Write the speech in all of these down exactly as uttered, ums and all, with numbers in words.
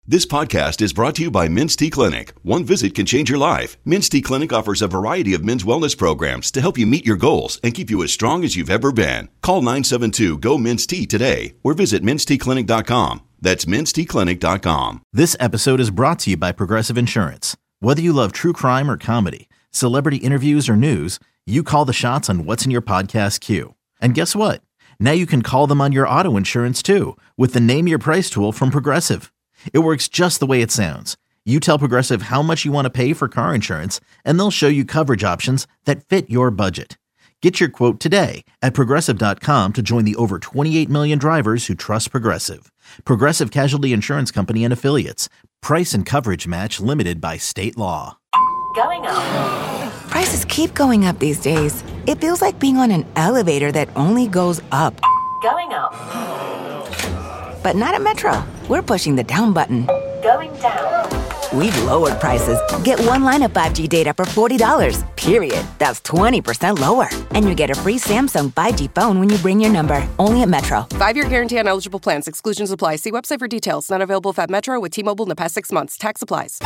This podcast is brought to you by Men's T Clinic. One visit can change your life. Men's T Clinic offers a variety of men's wellness programs to help you meet your goals and keep you as strong as you've ever been. Call nine seven two, G O, Men's T today or visit mens t clinic dot com. That's mens t clinic dot com. This episode is brought to you by Progressive Insurance. Whether you love true crime or comedy, celebrity interviews or news, you call the shots on what's in your podcast queue. And guess what? Now you can call them on your auto insurance too with the Name Your Price tool from Progressive. It works just the way it sounds. You tell Progressive how much you want to pay for car insurance, and they'll show you coverage options that fit your budget. Get your quote today at progressive dot com to join the over twenty-eight million drivers who trust Progressive. Progressive Casualty Insurance Company and Affiliates. Price and coverage match limited by state law. Going up. Prices keep going up these days. It feels like being on an elevator that only goes up. Going up. But not at Metro. We're pushing the down button. Going down. We've lowered prices. Get one line of five G data for forty dollars, period. That's twenty percent lower. And you get a free Samsung five G phone when you bring your number. Only at Metro. Five-year guarantee on eligible plans. Exclusions apply. See website for details. Not available at Metro with T-Mobile in the past six months. Tax applies.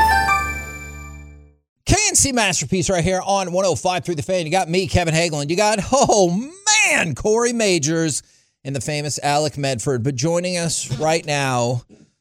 K N C Masterpiece right here on one oh five through the Fan. You got me, Kevin Hagelin. You got, oh man, Corey Majors and the famous Alec Medford. But joining us right now,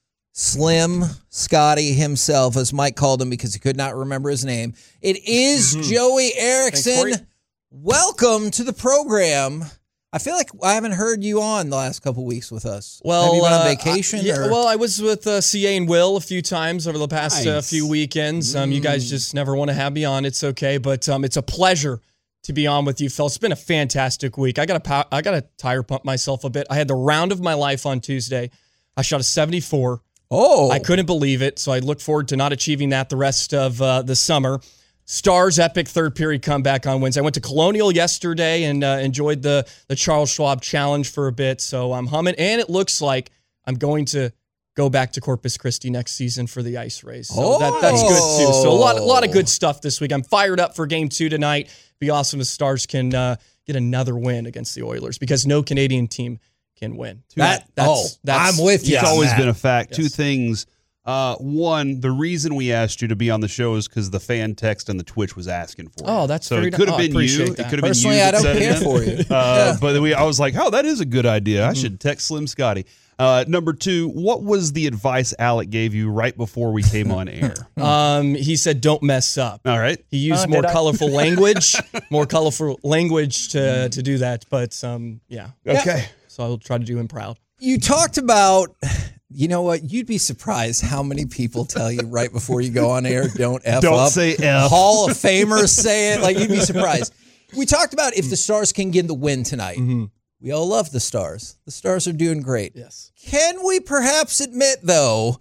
Slim Scotty himself, as Mike called him because he could not remember his name. It is mm-hmm. Joey Erickson. Thanks, Welcome to the program. I feel like I haven't heard you on the last couple weeks with us. Well, have you been uh, on vacation? I, yeah, or? well, I was with uh, C A and Will a few times over the past Nice. uh, few weekends. Um, mm. You guys just never want to have me on. It's okay, but um, it's a pleasure to be on with you, Phil. It's been a fantastic week. I got to I got to tire pump myself a bit. I had the round of my life on Tuesday. I shot a seventy-four. Oh, I couldn't believe it. So I look forward to not achieving that the rest of uh, the summer. Stars epic third period comeback on Wednesday. I went to Colonial yesterday and uh, enjoyed the the Charles Schwab Challenge for a bit. So I'm humming, and it looks like I'm going to go back to Corpus Christi next season for the ice race. So oh. that, that's good too. So a lot, a lot of good stuff this week. I'm fired up for game two tonight. Be awesome if Stars can uh, get another win against the Oilers because no Canadian team can win. That, that's, oh, that's, I'm with you. It's always that. been a fact. Yes. Two things. Uh, one, the reason we asked you to be on the show is because the fan text and the Twitch was asking for it. Oh, that's so very it could have oh, been you. It that. could have been you. Personally, that I don't said care it. for you. Uh, yeah. But we, I was like, oh, that is a good idea. I should text Slim Scotty. Uh, number two, what was the advice Alec gave you right before we came on air? Um, he said, "Don't mess up." All right. He used Oh, more did I? colorful language, more colorful language to to do that. But um, yeah. Okay. So I'll try to do him proud. You talked about, you know what? You'd be surprised how many people tell you right before you go on air, don't F Don't up. say F. Hall of Famers say it. Like, you'd be surprised. We talked about if the Stars can get the win tonight. Mm-hmm. We all love the Stars. The Stars are doing great. Yes. Can we perhaps admit, though,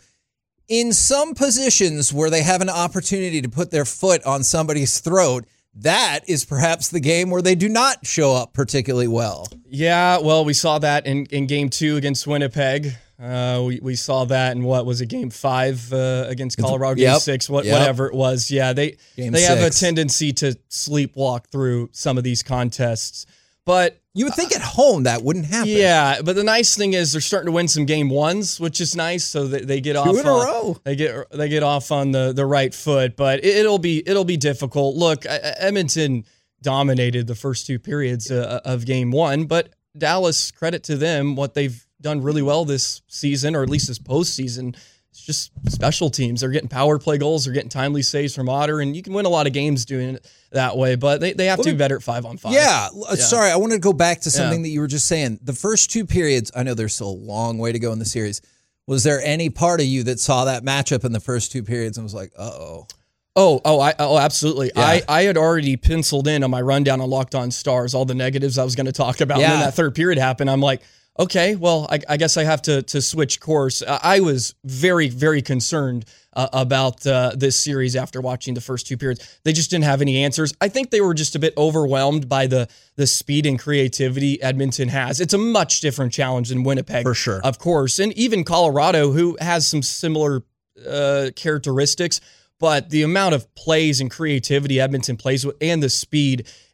in some positions where they have an opportunity to put their foot on somebody's throat, that is perhaps the game where they do not show up particularly well? Yeah. Well, we saw that in, in game two against Winnipeg. Uh, we, we saw that in what was it, game five uh, against Colorado, game Yep. six, what, Yep. whatever it was. Yeah, they Game they have a six. tendency to sleepwalk through some of these contests. But You would think at home that wouldn't happen. yeah, but the nice thing is they're starting to win some game ones, which is nice. So they, they get Two off in a uh, row. They get they get off on the, the right foot, but it, it'll be it'll be difficult. Look, Edmonton dominated the first two periods uh, of game one, but Dallas, credit to them, what they've done really well this season, or at least this postseason, it's just special teams. They're getting power play goals, they're getting timely saves from Otter, and you can win a lot of games doing it that way, but they, they have to be better at five on five. Yeah, uh, Yeah. sorry, I wanted to go back to something Yeah. that you were just saying. The first two periods, I know there's still a long way to go in the series. Was there any part of you that saw that matchup in the first two periods and was like, uh-oh? Oh, oh, I, oh, absolutely. Yeah. I, I had already penciled in on my rundown on Locked On Stars all the negatives I was going to talk about. Yeah. And then that third period happened. I'm like, okay, well, I, I guess I have to to switch course. I, I was very, very concerned uh, about uh, this series after watching the first two periods. They just didn't have any answers. I think they were just a bit overwhelmed by the the speed and creativity Edmonton has. It's a much different challenge than Winnipeg, For sure. of course, and even Colorado, who has some similar uh, characteristics. But the amount of plays and creativity Edmonton plays with and the speed,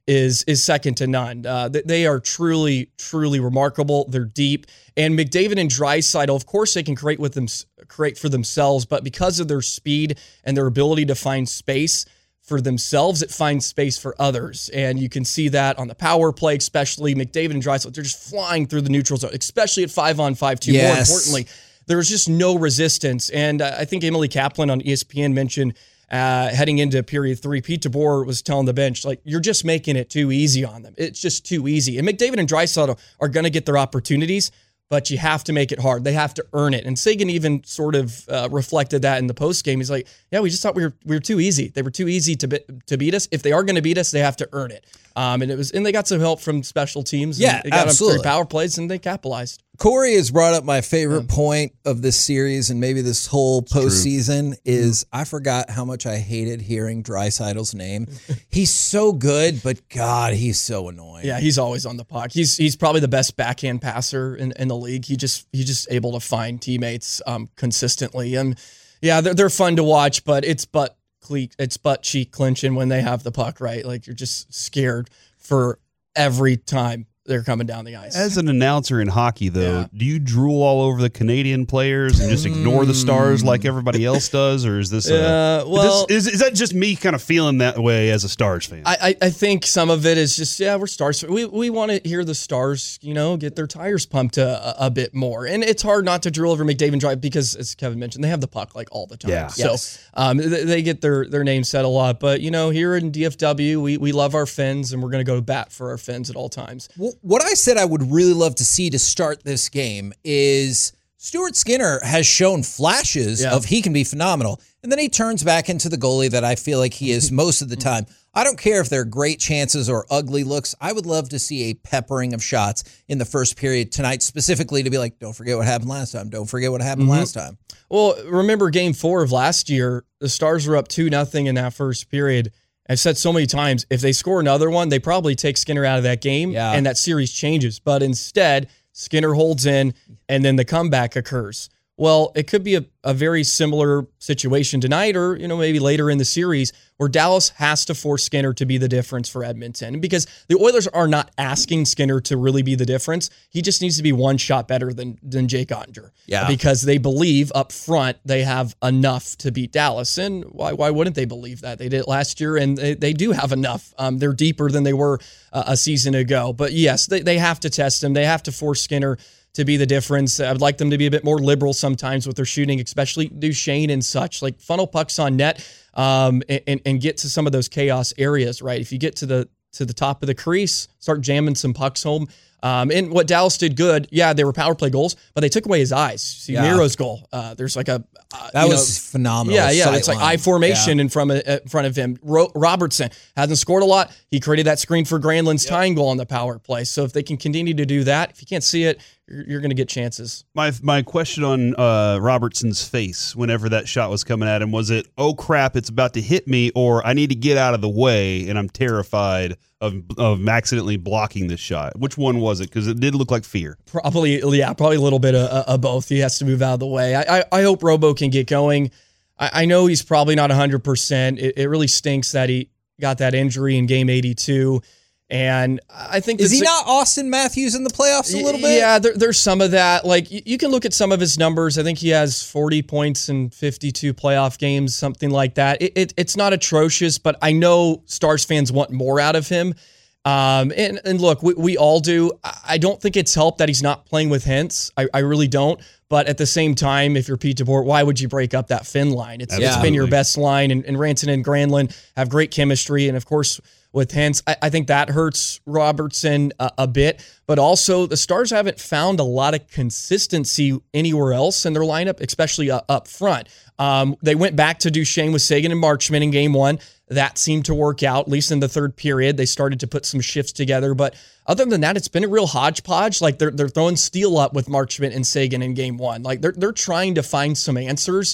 is is second to none. Uh, they are truly, truly remarkable. They're deep. And McDavid and Draisaitl, of course, they can create with them, create for themselves, but because of their speed and their ability to find space for themselves, it finds space for others. And you can see that on the power play, especially McDavid and Draisaitl. They're just flying through the neutral zone, especially at five on five, too. Yes. More importantly, there's just no resistance. And uh, I think Emily Kaplan on E S P N mentioned uh, heading into period three, Pete DeBoer was telling the bench, like, you're just making it too easy on them. It's just too easy. And McDavid and Draisaitl are going to get their opportunities, but you have to make it hard. They have to earn it. And Seguin even sort of uh, reflected that in the postgame. He's like, yeah, we just thought we were we were too easy. They were too easy to be, to beat us. If they are going to beat us, they have to earn it. Um, and it was, and they got some help from special teams. Yeah, they got absolutely. them through power plays, and they capitalized. Corey has brought up my favorite point of this series and maybe this whole postseason is I forgot how much I hated hearing Draisaitl's name. He's so good, but God, he's so annoying. Yeah, he's always on the puck. He's he's probably the best backhand passer in, in the league. He just he's just able to find teammates um, consistently. And yeah, they're they're fun to watch, but it's butt cle- it's butt cheek clenching when they have the puck, right? Like you're just scared for every time they're coming down the ice. As an announcer in hockey, though, Yeah. do you drool all over the Canadian players and just ignore the stars like everybody else does, or is this? A, Uh, well- this, is is that just me kind of feeling that way as a Stars fan? I, I I think some of it is just, yeah, we're Stars. We we want to hear the Stars, you know, get their tires pumped a, a bit more. And it's hard not to drill over McDavid Drive because, as Kevin mentioned, they have the puck like all the time. Yeah. So Yes. um, they, they get their, their name said a lot. But, you know, here in D F W, we, we love our Finns, and we're going to go to bat for our Finns at all times. Wh- What I said I would really love to see to start this game is Stuart Skinner has shown flashes Yeah. of he can be phenomenal. And then he turns back into the goalie that I feel like he is most of the time. I don't care if they're great chances or ugly looks. I would love to see a peppering of shots in the first period tonight, specifically to be like, don't forget what happened last time. Don't forget what happened last time. Well, remember game four of last year, the Stars were up two nothing in that first period. I've said so many times, if they score another one, they probably take Skinner out of that game Yeah. and that series changes. But instead, Skinner holds in and then the comeback occurs. Well, it could be a, a very similar situation tonight or, you know, maybe later in the series where Dallas has to force Skinner to be the difference for Edmonton. Because the Oilers are not asking Skinner to really be the difference. He just needs to be one shot better than, than Jake Ottinger. Yeah. Because they believe up front they have enough to beat Dallas. And why why wouldn't they believe that? They did it last year, and they, they do have enough. Um, they're deeper than they were uh, a season ago. But yes, they, they have to test him. They have to force Skinner to be the difference. I would like them to be a bit more liberal sometimes with their shooting, especially Duchesne and such, like funnel pucks on net um, and, and get to some of those chaos areas, right? If you get to the to the top of the crease, start jamming some pucks home. Um, and what Dallas did good, yeah, they were power play goals, but they took away his eyes. See Yeah. Miro's goal. Uh, there's like a uh, That you was know, phenomenal. Yeah, yeah. sight It's like line. I formation Yeah. in front of uh, in front of him. Ro- Robertson hasn't scored a lot. He created that screen for Granlund's tying goal on the power play. So if they can continue to do that, if you can't see it, you're, you're going to get chances. My my question on uh, Robertson's face whenever that shot was coming at him, was it, oh crap, it's about to hit me, or I need to get out of the way and I'm terrified of of accidentally blocking this shot? Which one was it? Because it did look like fear. Probably, yeah, probably a little bit of, of both. He has to move out of the way. I I, I hope Robo can get going. I, I know he's probably not one hundred percent. It, it really stinks that he got that injury in game eighty-two. And I think Is he that's- not Austin Matthews in the playoffs a little bit? Yeah, there, there's some of that. Like you, you can look at some of his numbers. I think he has forty points in fifty-two playoff games, something like that. It, it, it's not atrocious, but I know Stars fans want more out of him. Um, and, and look, we, we all do. I don't think it's helped that he's not playing with Hintz. I, I really don't. But at the same time, if you're Pete DeBoer, why would you break up that Finn line? It's, it's been your Absolutely. best line, and, and Rantanen and Granlund have great chemistry. And of course, with Hintz, I, I think that hurts Robertson a, a bit. But also, the Stars haven't found a lot of consistency anywhere else in their lineup, especially uh, up front. Um, they went back to Duchesne with Seguin and Marchment in game one. That seemed to work out, at least in the third period. They started to put some shifts together. But other than that, it's been a real hodgepodge. Like they're they're throwing Steele up with Marchment and Seguin in game one. Like they're they're trying to find some answers.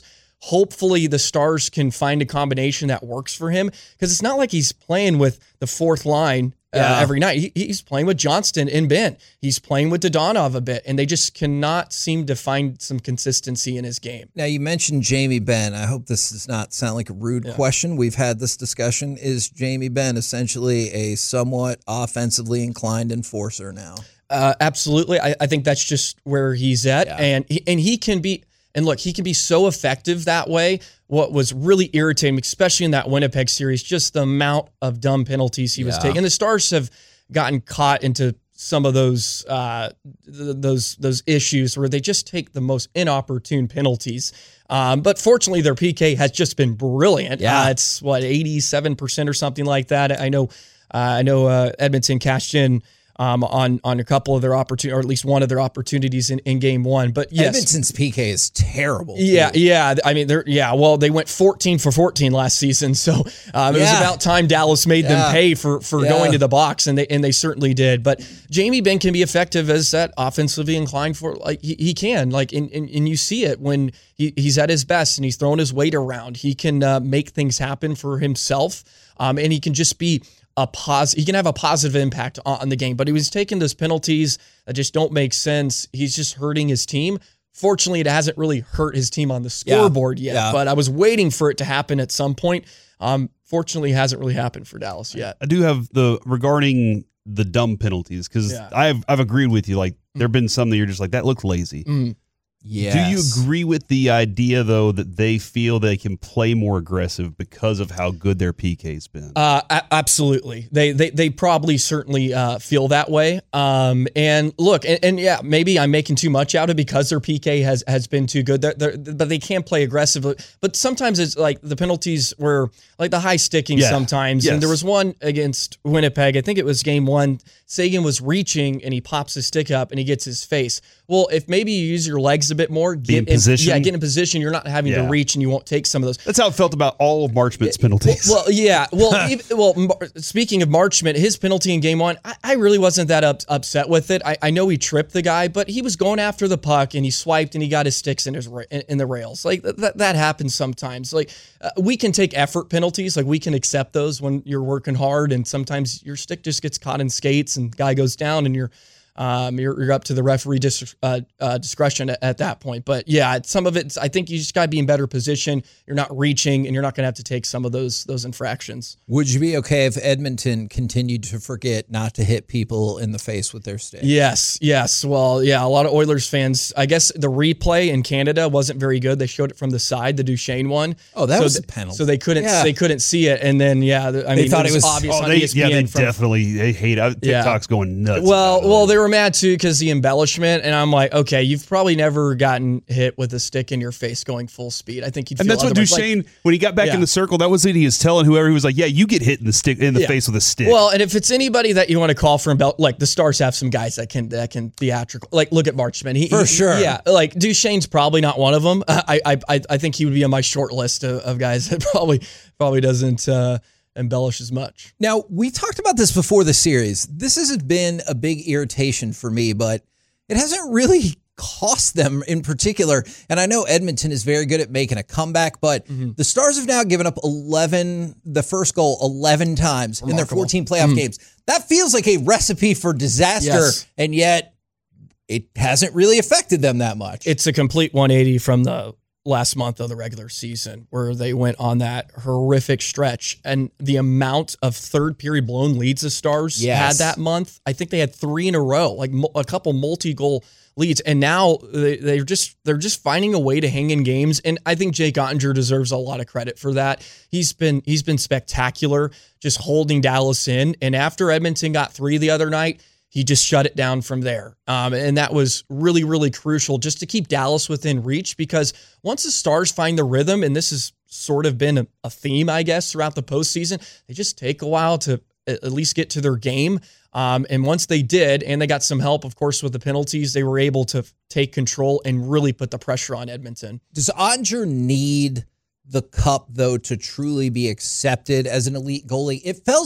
hopefully the Stars can find a combination that works for him, because it's not like he's playing with the fourth line uh, Yeah. every night. He, he's playing with Johnston and Ben. He's playing with Dodonov a bit, and they just cannot seem to find some consistency in his game. Now, you mentioned Jamie Benn. I hope this does not sound like a rude Yeah. question. We've had this discussion. Is Jamie Benn essentially a somewhat offensively inclined enforcer now? Uh, absolutely. I, I think that's just where he's at. Yeah. And he, and he can be, and look, he can be so effective that way. What was really irritating, especially in that Winnipeg series, just the amount of dumb penalties he was Yeah. taking. The Stars have gotten caught into some of those uh, th- those those issues where they just take the most inopportune penalties. Um, but fortunately, their P K has just been brilliant. Yeah. Uh, it's what eighty-seven percent or something like that. I know. Uh, I know uh, Edmonton cashed in um, on on a couple of their opportunities, or at least one of their opportunities in, in game one. But yes, Edmonton's P K is terrible. yeah, too. yeah. I mean, they're yeah. Well, they went fourteen for fourteen last season, so um, it was Yeah. about time Dallas made Yeah. them pay for for Yeah. going to the box, and they and they certainly did. But Jamie Benn can be effective as that offensively inclined for like he, he can like and, and and you see it when he, he's at his best and he's throwing his weight around. He can uh, make things happen for himself, um, and he can just be a pos- he can have a positive impact on, on the game, but he was taking those penalties that just don't make sense. He's just hurting his team. Fortunately, it hasn't really hurt his team on the scoreboard yet, Yeah. but I was waiting for it to happen at some point. Um, fortunately, it hasn't really happened for Dallas yet. I do have the regarding the dumb penalties, because Yeah. I've I've agreed with you. Like there have been some that you're just like, that looked lazy. Mm. Yes. Do you agree with the idea though that they feel they can play more aggressive because of how good their P K's been? Uh, a- absolutely. They, they, they probably certainly uh, feel that way. Um, and look, and, and yeah, maybe I'm making too much out of it because their P K has, has been too good. They're, they're, but they can play aggressively. But sometimes it's like the penalties were like the high sticking Yeah. sometimes. Yes. And there was one against Winnipeg. I think it was game one. Sagan was reaching and he pops his stick up and he gets his face. Well, if maybe you use your legs a bit more, get in position. Yeah, get in position. You're not having Yeah. to reach and you won't take some of those. That's how it felt about all of Marchment's penalties. Well, yeah. Well, even, well. Mar- Speaking of Marchment, his penalty in game one, I, I really wasn't that up, upset with it. I, I know he tripped the guy, but he was going after the puck and he swiped and he got his sticks in his ra- in, in the rails. Like th- that that happens sometimes. Like uh, we can take effort penalties. Like we can accept those when you're working hard, and sometimes your stick just gets caught in skates and guy goes down and you're. Um, you're, you're up to the referee dis- uh, uh, discretion at, at that point. But yeah, some of it, I think you just got to be in better position. You're not reaching, and you're not going to have to take some of those those infractions. Would you be okay if Edmonton continued to forget not to hit people in the face with their stick? Yes, yes. Well, yeah, a lot of Oilers fans, I guess the replay in Canada wasn't very good. They showed it from the side, the Duchesne one. Oh, that so was a th- penalty. So they couldn't Yeah. they couldn't see it. And then, yeah, the- I They mean, thought it it was was- obvious oh, on they, E S P N. yeah, they from, definitely they hate it. Yeah. TikTok's going nuts. Well, about it. well, they were mad too because the embellishment, and I'm like, okay, you've probably never gotten hit with a stick in your face going full speed. I think you'd And feel that's what otherwise. Duchesne, Like, when he got back Yeah. in the circle, that was it. He was telling whoever, he was like, yeah, you get hit in the stick in the Yeah. face with a stick. Well, and if it's anybody that you want to call for embell, like the Stars have some guys that can that can theatrical. Like look at Marchment. He, For he- sure. Yeah, like Duchesne's probably not one of them. I I I, I think he would be on my short list of, of guys that probably probably doesn't uh, embellish as much. Now, we talked about this before the series. This has been a big irritation for me, but it hasn't really cost them in particular. And I know Edmonton is very good at making a comeback, but Mm-hmm. the Stars have now given up eleven, the first goal eleven times in their Remarkable. fourteen playoff games. That feels like a recipe for disaster, Yes. and yet it hasn't really affected them that much. It's a complete one eighty from the last month of the regular season where they went on that horrific stretch, and the amount of third period blown leads the Stars Yes. had that month. I think they had three in a row, like mo- a couple multi-goal leads, and now they, they're just they're just finding a way to hang in games. And I think Jake Ottinger deserves a lot of credit for that. He's been he's been spectacular, just holding Dallas in. And after Edmonton got three the other night, he just shut it down from there. Um, and that was really, really crucial just to keep Dallas within reach, because once the Stars find the rhythm, and this has sort of been a, a theme, I guess, throughout the postseason, they just take a while to at least get to their game. Um, and once they did, and they got some help, of course, with the penalties, they were able to take control and really put the pressure on Edmonton. Does Ottinger need the cup, though, to truly be accepted as an elite goalie? It feels like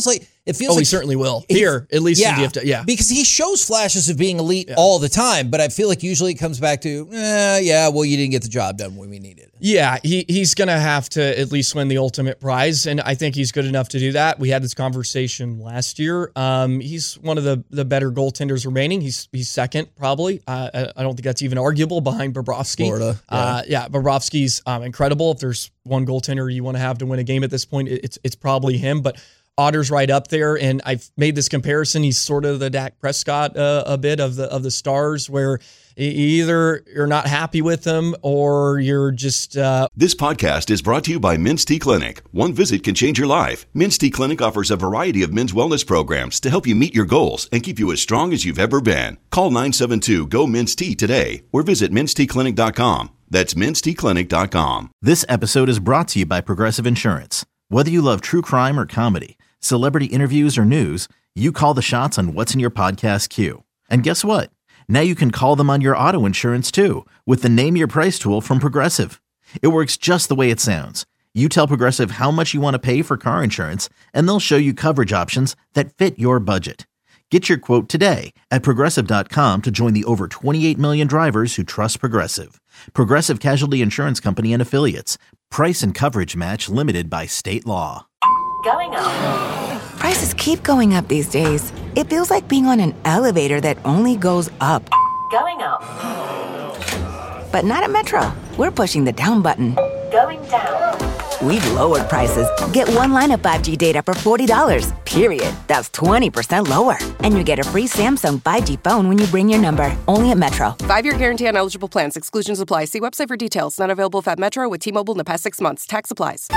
It feels Oh, like he certainly will. he- Here, at least yeah, in D F W. Yeah. because he shows flashes of being elite all the time, but I feel like usually it comes back to, eh, yeah, well, you didn't get the job done when we needed it. Yeah, he he's going to have to at least win the ultimate prize, and I think he's good enough to do that. We had this conversation last year. Um, he's one of the, the better goaltenders remaining. He's he's second, probably. Uh, I, I don't think that's even arguable behind Bobrovsky. Florida, yeah. Uh, yeah, Bobrovsky's um, incredible. If there's one goaltender you want to have to win a game at this point, it's it's probably him, but Otter's right up there, and I've made this comparison. He's sort of the Dak Prescott uh, a bit of the of the Stars, where either you're not happy with him or you're just. Uh, This podcast is brought to you by Men's T Clinic. One visit can change your life. Men's T Clinic offers a variety of men's wellness programs to help you meet your goals and keep you as strong as you've ever been. Call nine seven two, G O, Men's T today or visit mens t clinic dot com. That's mens t clinic dot com. This episode is brought to you by Progressive Insurance. Whether you love true crime or comedy, celebrity interviews or news, you call the shots on what's in your podcast queue. And guess what? Now you can call them on your auto insurance too with the Name Your Price tool from Progressive. It works just the way it sounds. You tell Progressive how much you want to pay for car insurance, and they'll show you coverage options that fit your budget. Get your quote today at progressive dot com to join the over twenty-eight million drivers who trust Progressive. Progressive Casualty Insurance Company and Affiliates. Price and coverage match limited by state law. Going up. Prices keep going up these days. It feels like being on an elevator that only goes up. Going up. But not at Metro. We're pushing the down button. Going down. We've lowered prices. Get one line of five G data for forty dollars, period. That's twenty percent lower. And you get a free Samsung five G phone when you bring your number. Only at Metro. Five-year guarantee on eligible plans. Exclusions apply. See website for details. Not available if at Metro with T-Mobile in the past six months. Tax applies.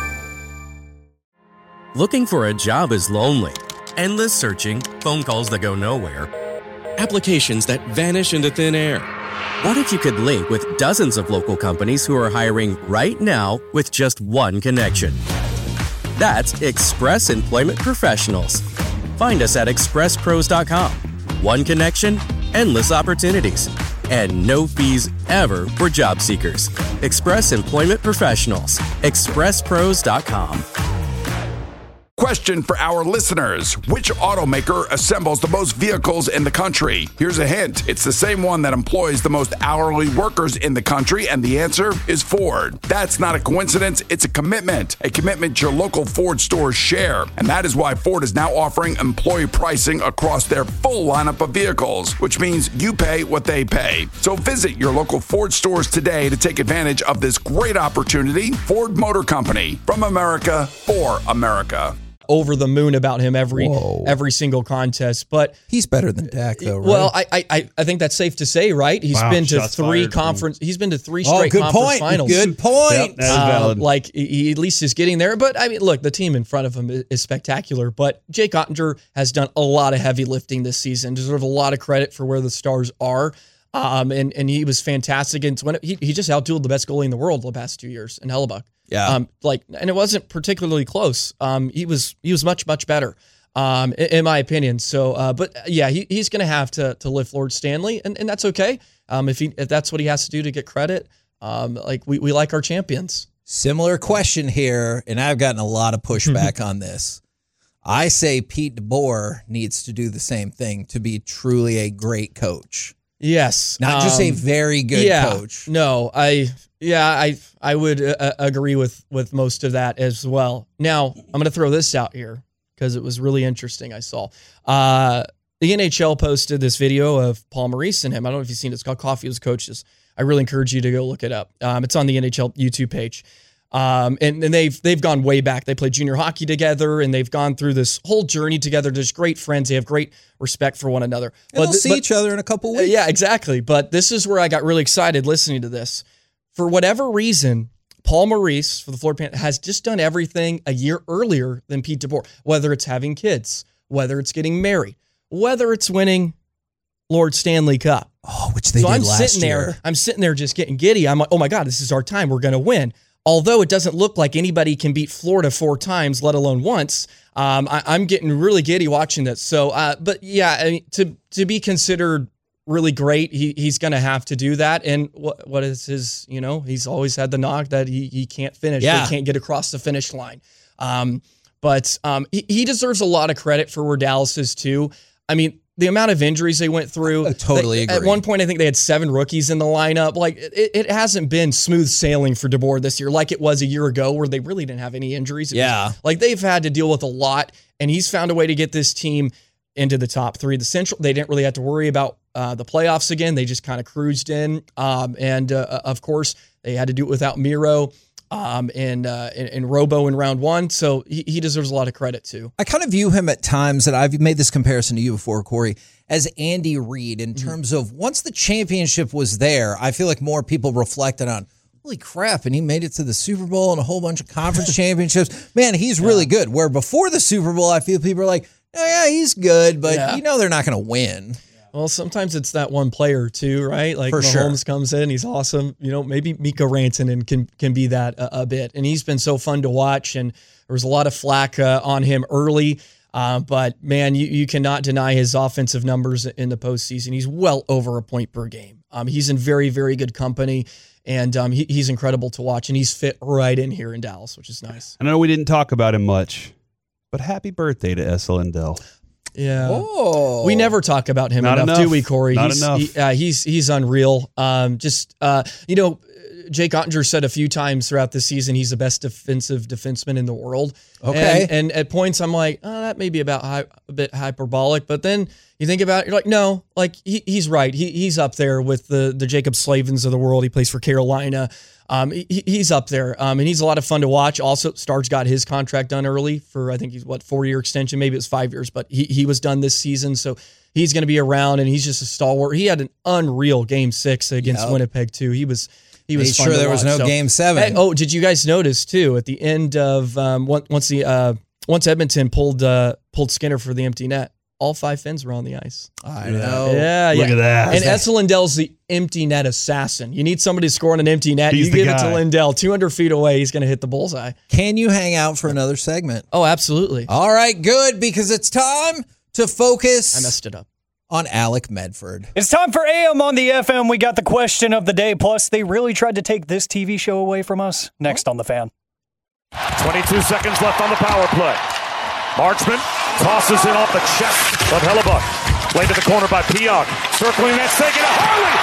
Looking for a job is lonely. Endless searching, phone calls that go nowhere, applications that vanish into thin air. What if you could link with dozens of local companies who are hiring right now with just one connection? That's Express Employment Professionals. Find us at express pros dot com. One connection, endless opportunities, and no fees ever for job seekers. Express Employment Professionals. express pros dot com. Question for our listeners. Which automaker assembles the most vehicles in the country? Here's a hint. It's the same one that employs the most hourly workers in the country, and the answer is Ford. That's not a coincidence. It's a commitment. A commitment your local Ford stores share. And that is why Ford is now offering employee pricing across their full lineup of vehicles, which means you pay what they pay. So visit your local Ford stores today to take advantage of this great opportunity. Ford Motor Company. From America, for America. over the moon about him every Whoa. every single contest. But He's better than Dak, though, right? well, I I I think that's safe to say, right? He's Wow, been to shots three fired. conference. He's been to three oh, straight good conference point. finals. Good point. Yep, that is Um, valid. like he, he at least is getting there. But I mean, look, the team in front of him is, is spectacular. But Jake Ottinger has done a lot of heavy lifting this season. Deserves a lot of credit for where the Stars are. Um, and and he was fantastic. And when it, he he just outdueled the best goalie in the world the past two years in Hellebuck. Yeah. Um, like, and it wasn't particularly close. Um, he was he was much much better. Um, in, in my opinion. So, uh, but yeah, he, he's going to have to to lift Lord Stanley, and, and that's okay. Um, if he if that's what he has to do to get credit, um, like we we like our champions. Similar question here, and I've gotten a lot of pushback on this. I say Pete DeBoer needs to do the same thing to be truly a great coach. Yes, Not just a um, very good yeah, coach. No, I yeah, I I would uh, agree with with most of that as well. Now, I'm going to throw this out here because it was really interesting. I saw uh, the N H L posted this video of Paul Maurice and him. I don't know if you've seen it. It's called Coffee with Coaches. I really encourage you to go look it up. Um, it's on the N H L YouTube page. Um, and, and they've they've gone way back. They played junior hockey together, and they've gone through this whole journey together. They're just great friends. They have great respect for one another. And they'll th- see each other in a couple uh, weeks. Yeah, exactly. But this is where I got really excited listening to this. For whatever reason, Paul Maurice for the Florida Panthers has just done everything a year earlier than Pete DeBoer. Whether it's having kids, whether it's getting married, whether it's winning Lord Stanley Cup. Oh, which they so did I'm last sitting year. there. I'm sitting there just getting giddy. I'm like, oh my God, this is our time. We're going to win. Although it doesn't look like anybody can beat Florida four times, let alone once. Um, I, I'm getting really giddy watching this. So, uh, but yeah, I mean, to to be considered really great, he he's going to have to do that. And what what is his? You know, he's always had the knock that he he can't finish. Yeah. He can't get across the finish line. Um, But um, he, he deserves a lot of credit for where Dallas is too. I mean, the amount of injuries they went through. I totally they, agree. At one point, I think they had seven rookies in the lineup. Like, it, it hasn't been smooth sailing for DeBoer this year like it was a year ago where they really didn't have any injuries. It yeah. was, like, they've had to deal with a lot, and he's found a way to get this team into the top three. The Central, they didn't really have to worry about uh, the playoffs again. They just kind of cruised in. Um, and, uh, of course, they had to do it without Miro. Um, and, uh, and, and Robo in round one. So he, he deserves a lot of credit too. I kind of view him at times, and I've made this comparison to you before, Corey, as Andy Reid in Mm-hmm. terms of once the championship was there, I feel like more people reflected on, holy crap, and he made it to the Super Bowl and a whole bunch of conference championships. Man, he's really good. Where before the Super Bowl, I feel people are like, oh yeah, he's good, but Yeah. you know they're not going to win. Well, sometimes it's that one player too, right? Like For Mahomes sure. comes in, he's awesome. You know, maybe Miko Rantanen can can be that a, a bit, and he's been so fun to watch. And there was a lot of flack uh, on him early, uh, but man, you you cannot deny his offensive numbers in the postseason. He's well over a point per game. Um, he's in very very good company, and um, he, he's incredible to watch, and he's fit right in here in Dallas, which is nice. I know we didn't talk about him much, but happy birthday to S. Lindell. Yeah. Oh. We never talk about him Not enough, enough. do we, Corey? Not he's, enough. He, uh, he's he's unreal. Um, just uh, you know, Jake Ottinger said a few times throughout the season he's the best defensive defenseman in the world. Okay. And, and at points I'm like, oh, that may be about hy- a bit hyperbolic, but then you think about it, you're like, no, like he, he's right. He he's up there with the the Jacob Slavins of the world. He plays for Carolina. Um, he, he's up there, um, and he's a lot of fun to watch. Also, Starks got his contract done early for I think he's what four year extension, maybe it was five years, but he he was done this season, so he's going to be around, and he's just a stalwart. He had an unreal game six against Yep. Winnipeg too. He was he was Made fun sure to there was watch. no So- game seven. Hey, oh, did you guys notice too at the end of um, once once the uh, once Edmonton pulled uh, pulled Skinner for the empty net? All five fins were on the ice. I know. Yeah, Look yeah. at that. And Esa Lindell's the empty net assassin. You need somebody to score on an empty net. He's you the give it to guy. Lindell, two hundred feet away, he's going to hit the bullseye. Can you hang out for another segment? Oh, absolutely. All right, good, because it's time to focus I messed it up. on Alec Medford. It's time for A M on the F M. We got the question of the day. Plus, they really tried to take this T V show away from us. Next on The Fan. twenty-two seconds left on the power play. Marchman tosses it off the chest of Hellebuck. Played to the corner by Pionk. Circling that, taking it.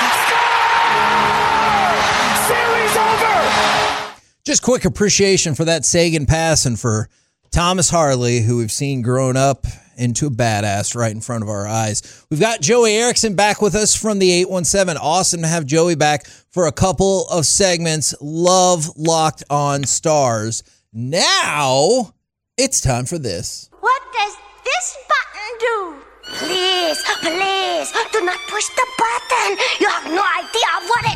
Harley! Series over! Just quick appreciation for that Sagan pass and for Thomas Harley, who we've seen grown up into a badass right in front of our eyes. We've got Joey Erickson back with us from the eight one seven. Awesome to have Joey back for a couple of segments. Love Locked On Stars. Now, it's time for this. What does this button do? Please, please, do not push the button. You have no idea what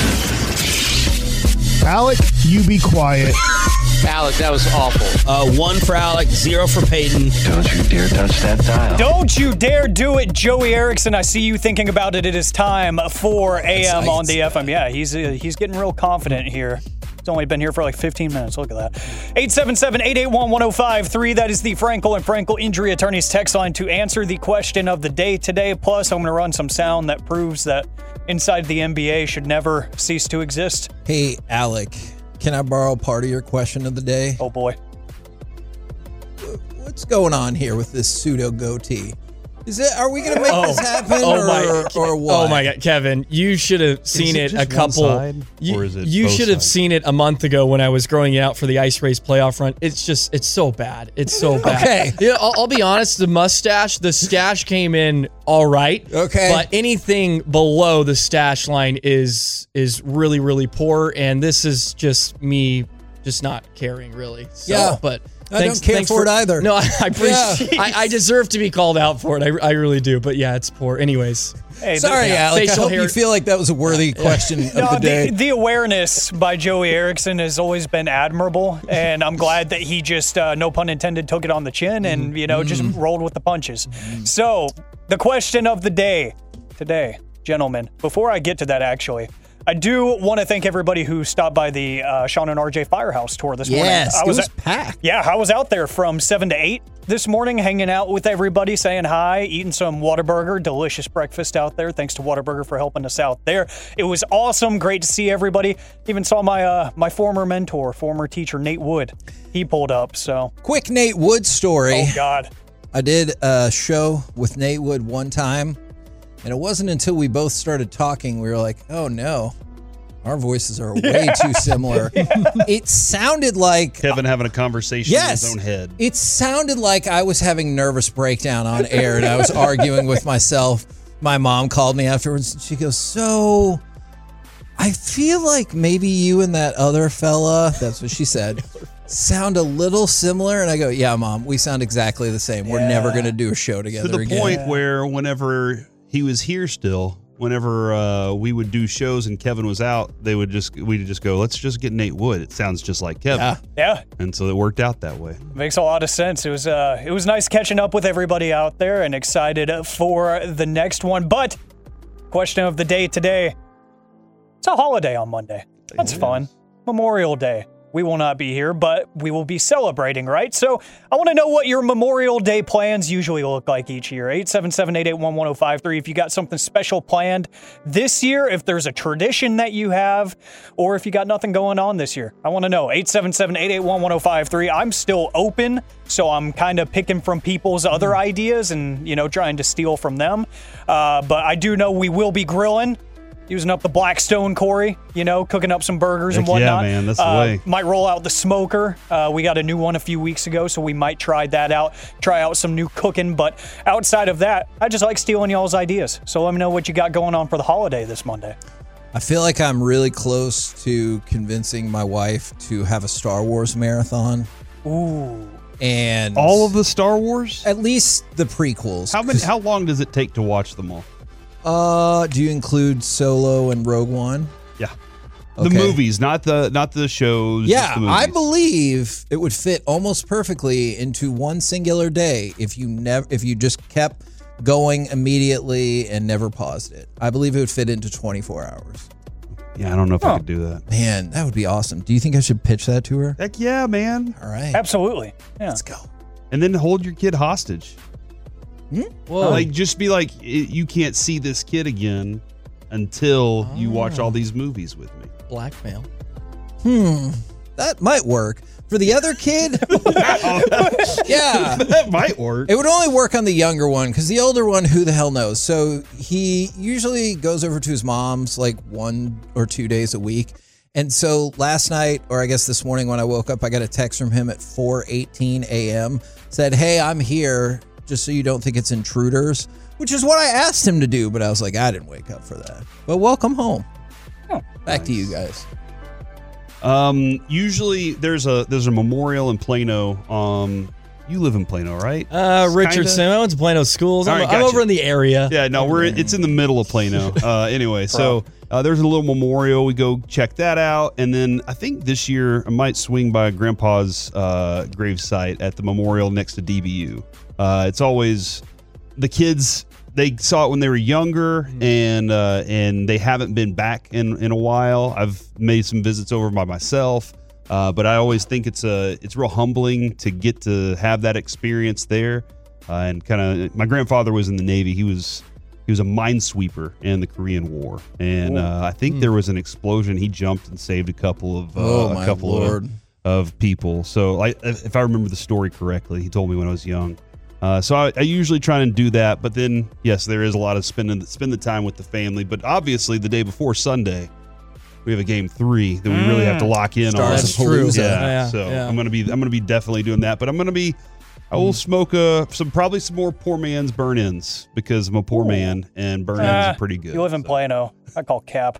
it... Alec, you be quiet. Alec, that was awful. Uh, one for Alec, zero for Peyton. Don't you dare touch that dial. Don't you dare do it, Joey Erickson. I see you thinking about it. It is time for A M on the F M. Yeah, he's uh, he's getting real confident here. He's only been here for like fifteen minutes. Look at that. eight seven seven, eight eight one, one oh five three. That is the Frankel and Frankel Injury Attorneys text line to answer the question of the day today. Plus, I'm going to run some sound that proves that inside the N B A should never cease to exist. Hey, Alec, can I borrow part of your question of the day? Oh, boy. What's going on here with this pseudo goatee? Is it? Are we going to make this happen, oh or, my, or what? Oh my God, Kevin, you should have seen it it, just a couple. one side, you or is it you both should have sides? seen it a month ago when I was growing it out for the Ice Race playoff run. It's just, it's so bad. It's so bad. Okay. Yeah, I'll, I'll be honest. The mustache, the stash came in all right. Okay. But anything below the stash line is is really really poor, and this is just me just not caring really. So, Yeah. but. I Thanks, don't care thanks for it either. No, I, I appreciate. Yeah. I, I deserve to be called out for it. I, I really do. But yeah, it's poor. Anyways, Hey, Sorry, the, Alec. I facial hope hair- you feel like that was a worthy question of No, the day. the, the awareness by Joey Erickson has always been admirable, and I'm glad that he just, uh, no pun intended, took it on the chin and, you know, just rolled with the punches. So, the question of the day today, gentlemen, before I get to that, actually, I do want to thank everybody who stopped by the uh, Sean and R J Firehouse tour this morning. Yes, I it was at, packed. Yeah, I was out there from seven to eight this morning, hanging out with everybody, saying hi, eating some Whataburger, delicious breakfast out there. Thanks to Whataburger for helping us out there. It was awesome, great to see everybody. Even saw my uh, my former mentor, former teacher, Nate Wood. He pulled up, so. Quick Nate Wood story. Oh, God. I did a show with Nate Wood one time, and it wasn't until we both started talking, we were like, oh, no. Our voices are way yeah. too similar. Yeah. It sounded like Kevin having a conversation yes, in his own head. It sounded like I was having nervous breakdown on air and I was arguing with myself. My mom called me afterwards and she goes, so I feel like maybe you and that other fella, that's what she said, sound a little similar. And I go, yeah, Mom, we sound exactly the same. We're yeah. never going to do a show together again. To the again. point where whenever he was here still, whenever uh, we would do shows and Kevin was out, they would just we'd just go, let's just get Nate Wood. It sounds just like Kevin. Yeah. yeah. And so it worked out that way. Makes a lot of sense. It was uh, it was nice catching up with everybody out there and excited for the next one. But question of the day today, it's a holiday on Monday. That's fun. Memorial Day. We will not be here, but we will be celebrating, right? So I want to know what your Memorial Day plans usually look like each year. eight seven seven, eight eight one, one oh five three. If you got something special planned this year, if there's a tradition that you have, or if you got nothing going on this year, I want to know. eight seven seven, eight eight one, one oh five three. I'm still open, so I'm kind of picking from people's other ideas and, you know, trying to steal from them. Uh, but I do know we will be grilling. Using up the Blackstone, Corey, you know, cooking up some burgers Heck and whatnot. Yeah, man, that's the uh, way. Might roll out the smoker. Uh, we got a new one a few weeks ago, so we might try that out, try out some new cooking. But outside of that, I just like stealing y'all's ideas. So let me know what you got going on for the holiday this Monday. I feel like I'm really close to convincing my wife to have a Star Wars marathon. Ooh. And all of the Star Wars? At least the prequels. How many? How long does it take to watch them all? Uh, do you include Solo and Rogue One? Yeah. Okay. The movies, not the not the shows. Yeah, just the movies. I believe it would fit almost perfectly into one singular day if you never if you just kept going immediately and never paused it. I believe it would fit into twenty-four hours. Yeah, I don't know if huh. I could do that. Man, that would be awesome. Do you think I should pitch that to her? Heck yeah, man. All right. Absolutely. Yeah. Let's go. And then hold your kid hostage. Hmm? Whoa. Like, just be like, you can't see this kid again until oh. you watch all these movies with me. Blackmail. Hmm. That might work. For the other kid, yeah. That might work. It would only work on the younger one because the older one, who the hell knows? So he usually goes over to his mom's like one or two days a week. And so last night, or I guess this morning when I woke up, I got a text from him at four eighteen a.m. Said, hey, I'm here. Just so you don't think it's intruders, which is what I asked him to do, but I was like, I didn't wake up for that. But welcome home. Oh, Back nice. to you guys. Um, usually there's a there's a memorial in Plano. Um, you live in Plano, right? Uh, Richardson. I went to Plano schools. I'm, right, I'm gotcha. over in the area. Yeah, no, we're it's in the middle of Plano. Uh, anyway, so uh, there's a little memorial. We go check that out, and then I think this year I might swing by Grandpa's uh, gravesite at the memorial next to D B U. Uh, it's always the kids. They saw it when they were younger, and uh, and they haven't been back in, in a while. I've made some visits over by myself, uh, but I always think it's a it's real humbling to get to have that experience there. Uh, and kind of, my grandfather was in the Navy. He was he was a minesweeper in the Korean War, and uh, I think mm. there was an explosion. He jumped and saved a couple of uh, oh, a my couple Lord. of of people. So, like, if I remember the story correctly, he told me when I was young. Uh, so I, I usually try and do that, but then yes, there is a lot of spending spend the time with the family. But obviously, the day before Sunday, we have a game three that we mm. really have to lock in Stars on. That's true. Yeah, Yeah, yeah, so yeah. I'm gonna be I'm gonna be definitely doing that. But I'm gonna be I will smoke uh, some probably some more poor man's burn-ins because I'm a poor Ooh. man and burn-ins Ah, are pretty good. You live in so. Plano. I call Cap.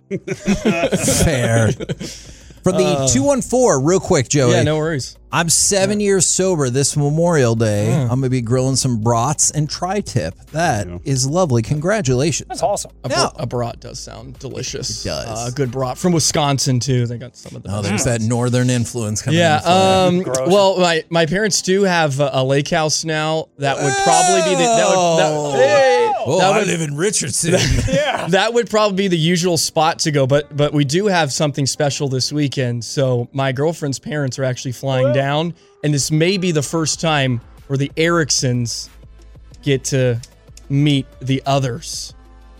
Fair. For the uh, two one four, real quick, Joey. Yeah, no worries. I'm seven yeah. years sober this Memorial Day. Mm. I'm going to be grilling some brats and tri-tip. That yeah. is lovely. Congratulations. That's awesome. A, yeah. br- a brat does sound delicious. It does. Uh, good brat. From Wisconsin, too. They got some of the Oh, there's that northern influence coming yeah, in. Yeah. Um, well, my, my parents do have a, a lake house now. That would probably be the... That would, that, hey! Oh, that I would, live in Richardson. Yeah. That would probably be the usual spot to go, but but we do have something special this weekend. So my girlfriend's parents are actually flying What? down, and this may be the first time where the Ericksons get to meet the others.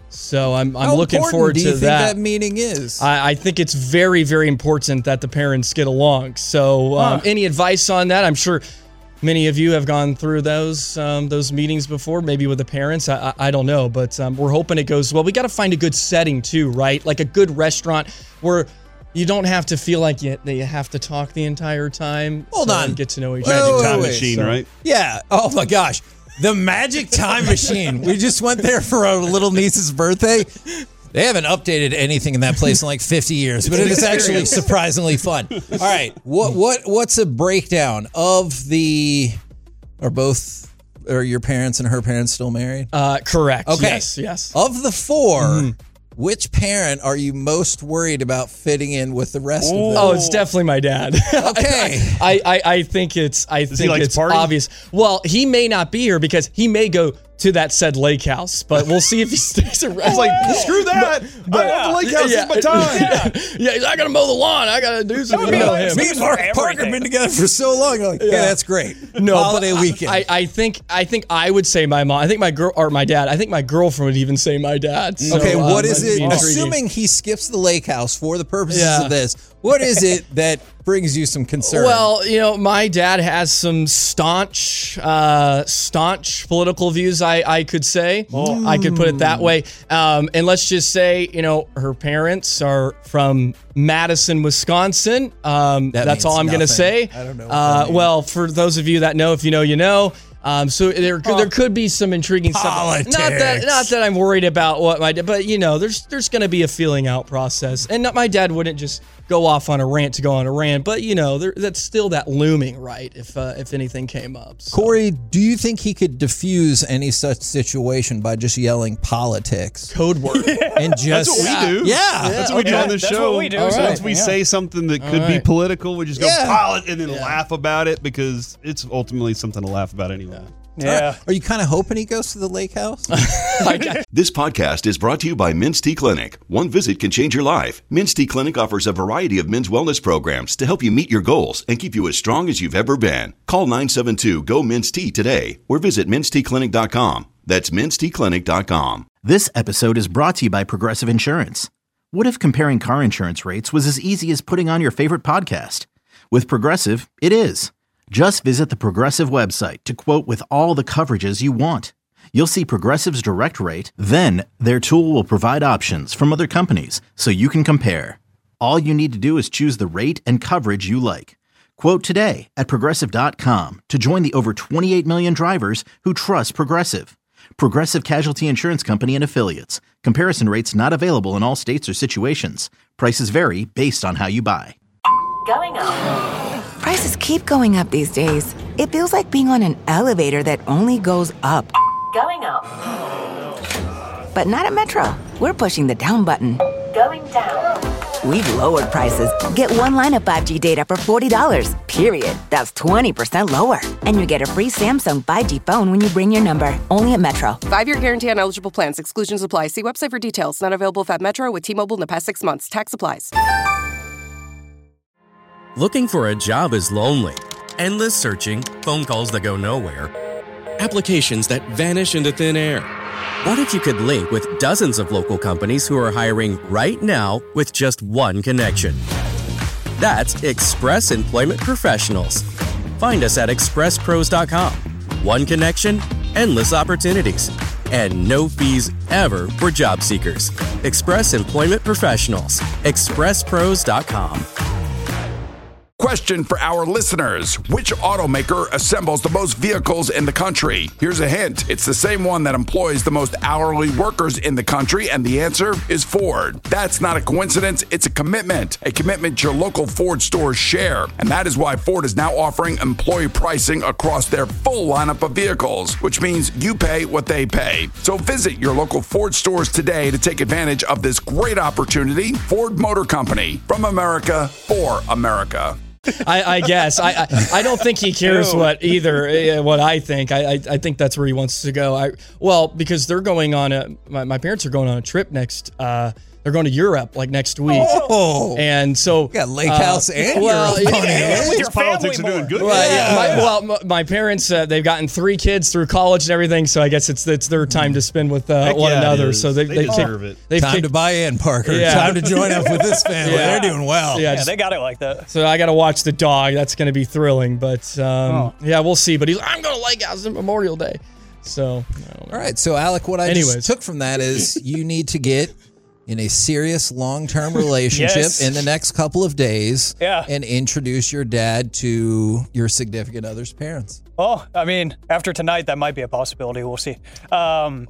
So I'm I'm How looking important forward do to you think that. that meeting is? I, I think it's very, very important that the parents get along. So um, Huh. any advice on that? I'm sure many of you have gone through those um, those meetings before, maybe with the parents. I, I, I don't know, but um, we're hoping it goes well. We got to find a good setting too, right? Like a good restaurant where you don't have to feel like you, that you have to talk the entire time. Hold so on. and get to know each Wait, other. wait, Time wait. machine, So- right? Yeah. Oh my gosh. The Magic Time Machine. We just went there for our little niece's birthday. They haven't updated anything in that place in like fifty years, but it is actually surprisingly fun. All right. What what what's a breakdown of the are both are your parents and her parents still married? Uh, correct. Okay. Yes. Yes. Of the four, Mm-hmm. which parent are you most worried about fitting in with the rest of them? Oh, it's definitely my dad. Okay. I, I, I think it's I he think like to it's party? obvious. Well, he may not be here because he may go to that said lake house, but we'll see if he stays around. It's like, screw that. But- I want the lake house. yeah. It's my time. Yeah, yeah, I gotta mow the lawn. I gotta do something. be You know like- him. Me and Mark Parker have been together for so long. You're like, yeah, that's great. No, Holiday but weekend. I, I think I think I would say my mom. I think my girl or my dad. I think my girlfriend would even say my dad. So, okay, um, what is that'd it? be intriguing. Assuming he skips the lake house for the purposes Yeah. of this, what is it that brings you some concern? Well, you know, my dad has some staunch, uh, staunch political views. I, I could say, I could put it that way. Um, and let's just say, you know, her parents are from Madison, Wisconsin. Um, That that's means all I'm going to nothing. say. I don't know what Uh, that means. well, for those of you that know, if you know, you know. Um, so there, there could be some intriguing Politics. stuff. Not that, not that I'm worried about what my dad, but you know, there's, there's going to be a feeling out process, and not, my dad wouldn't just go off on a rant to go on a rant, but you know, there, that's still that looming, right? If, uh, if anything came up. So. Corey, do you think he could diffuse any such situation by just yelling politics? Code word. And just That's what we do. Yeah. That's what we do okay. on the That's show. what we do. So All Once right. we Yeah. say something that could All be right. political, we just go Yeah. polit and then laugh about it because it's ultimately something to laugh about anyway. Yeah. Are you kind of hoping he goes to the lake house? This podcast is brought to you by Men's T Clinic. One visit can change your life. Men's T Clinic offers a variety of men's wellness programs to help you meet your goals and keep you as strong as you've ever been. Call nine seven two, G O, Men's T today or visit mens t clinic dot com. That's mens t clinic dot com. This episode is brought to you by Progressive Insurance. What if comparing car insurance rates was as easy as putting on your favorite podcast? With Progressive, it is. Just visit the Progressive website to quote with all the coverages you want. You'll see Progressive's direct rate, then their tool will provide options from other companies so you can compare. All you need to do is choose the rate and coverage you like. Quote today at progressive dot com to join the over twenty-eight million drivers who trust Progressive. Progressive Casualty Insurance Company and Affiliates. Comparison rates not available in all states or situations. Prices vary based on how you buy. Going up. Prices keep going up these days. It feels like being on an elevator that only goes up. Going up. But not at Metro. We're pushing the down button. Going down. We've lowered prices. Get one line of five G data for forty dollars, period. That's twenty percent lower. And you get a free Samsung five G phone when you bring your number. Only at Metro. Five-year guarantee on eligible plans. Exclusions apply. See website for details. Not available if at Metro with T-Mobile in the past six months. Tax applies. Looking for a job is lonely. Endless searching, phone calls that go nowhere, applications that vanish into thin air. What if you could link with dozens of local companies who are hiring right now with just one connection? That's Express Employment Professionals. Find us at express pros dot com. One connection, endless opportunities, and no fees ever for job seekers. Express Employment Professionals. express pros dot com. Question for our listeners. Which automaker assembles the most vehicles in the country? Here's a hint. It's the same one that employs the most hourly workers in the country, and the answer is Ford. That's not a coincidence. It's a commitment. A commitment your local Ford stores share. And that is why Ford is now offering employee pricing across their full lineup of vehicles, which means you pay what they pay. So visit your local Ford stores today to take advantage of this great opportunity. Ford Motor Company. From America, for America. I, I guess I, I I don't think he cares Ew. what either uh, what I think. I, I I think that's where he wants to go. I well because they're going on a my, my parents are going on a trip next. Uh, they're going to Europe like next week. Oh. And so You got Lake House and well, Europe. yeah, Yeah, with your Politics are family doing more. good. Well, yeah. Yeah. My, well, m- my parents, uh, they've gotten three kids through college and everything, so I guess it's it's their time to spend with uh, Heck one yeah, it another. is. So they, They they've deserve kicked, it. They've Time kicked, to buy in, Parker. Yeah. Time to join up with this family. Yeah. They're doing well. Yeah, Yeah, just- they got it like that. so I got to watch the dog. That's going to be thrilling. But um, Oh. yeah, we'll see. But he's I'm going to Lake House on Memorial Day. So I don't know. All right, so Alec, what I Anyways. just took from that is you need to get in a serious long-term relationship Yes. in the next couple of days Yeah. and introduce your dad to your significant other's parents. Oh, I mean, after tonight, that might be a possibility. We'll see. Um,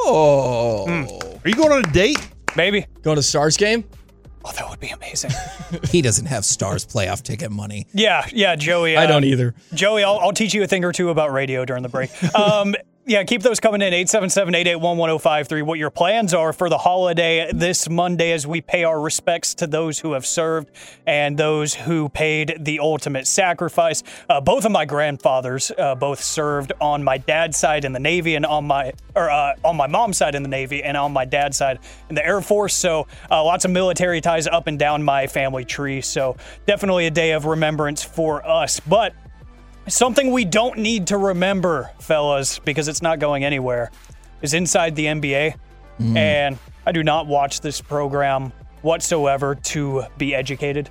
Oh. Are you going on a date? maybe. Go to Stars game? Oh, that would be amazing. He doesn't have Stars playoff ticket money. Yeah, yeah, Joey. Uh, I don't either. Joey, I'll, I'll teach you a thing or two about radio during the break. Um, yeah, keep those coming in, eight seven seven, eight eight one, one oh five three. What your plans are for the holiday this Monday as we pay our respects to those who have served and those who paid the ultimate sacrifice. Uh, both of my grandfathers uh, both served on my dad's side in the Navy and on my or uh, on my mom's side in the Navy and on my dad's side in the Air Force. So uh, lots of military ties up and down my family tree. So definitely a day of remembrance for us. But something we don't need to remember, fellas, because it's not going anywhere, is Inside the N B A. Mm. And I do not watch this program whatsoever to be educated.